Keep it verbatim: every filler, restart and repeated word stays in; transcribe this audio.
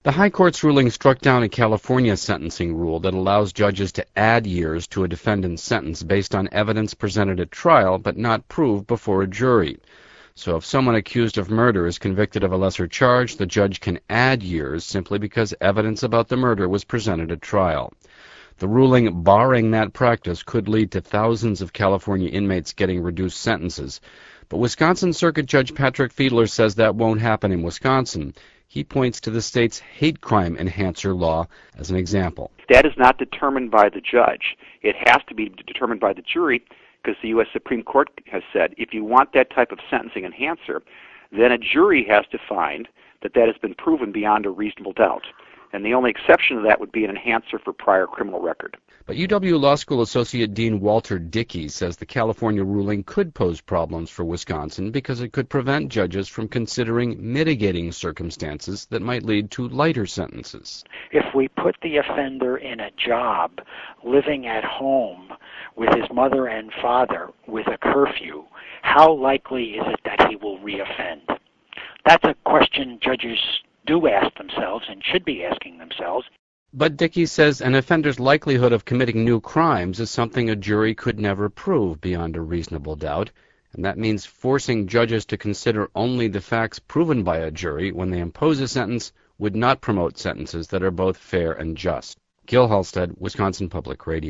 The High Court's ruling struck down a California sentencing rule that allows judges to add years to a defendant's sentence based on evidence presented at trial but not proved before a jury. So if someone accused of murder is convicted of a lesser charge, the judge can add years simply because evidence about the murder was presented at trial. The ruling barring that practice could lead to thousands of California inmates getting reduced sentences. But Wisconsin Circuit Judge Patrick Fiedler says that won't happen in Wisconsin. He points to the state's hate crime enhancer law as an example. That is not determined by the judge. It has to be determined by the jury because the U S Supreme Court has said if you want that type of sentencing enhancer, then a jury has to find that that has been proven beyond a reasonable doubt. And the only exception to that would be an enhancer for prior criminal record. But U W Law School Associate Dean Walter Dickey says the California ruling could pose problems for Wisconsin because it could prevent judges from considering mitigating circumstances that might lead to lighter sentences. If we put the offender in a job, living at home with his mother and father with a curfew, how likely is it that he will reoffend? That's a question judges do ask themselves and should be asking themselves. But Dickey says an offender's likelihood of committing new crimes is something a jury could never prove beyond a reasonable doubt, and that means forcing judges to consider only the facts proven by a jury when they impose a sentence would not promote sentences that are both fair and just. Gil Halstead, Wisconsin Public Radio.